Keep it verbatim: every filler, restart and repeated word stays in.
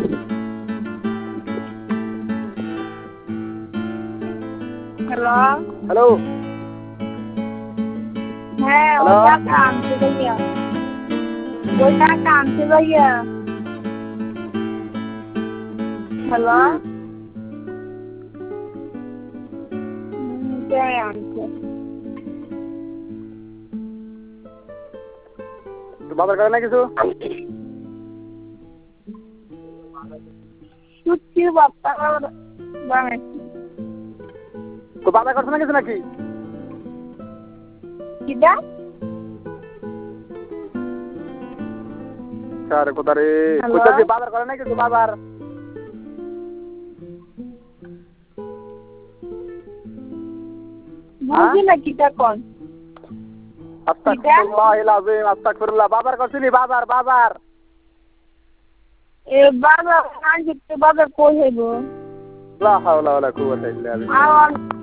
hello hello হ্যাঁ hello ওটা কানছে ভাইয়া ওটা কানছে ভাইয়া হ্যালো কে আনছে তো বাজার করে না কিছু সুতি বাপ্পা বানাইছি তো বাজার করছে না কিছু নাকি কিটা স্যার কোথা রে হ্যালো কইতাছি বাজার করে না কিছু বাজার বুঝি না কিটা কোন আস্তাগফিরুল্লাহ আলাজিম আস্তাগফিরুল্লাহ বাজার করছিনি বাজার বাজার এ বাজার আনছে বাজার কই হইব লা হাওলা ওয়ালা কুওয়াতা ইল্লা বিল্লাহ আর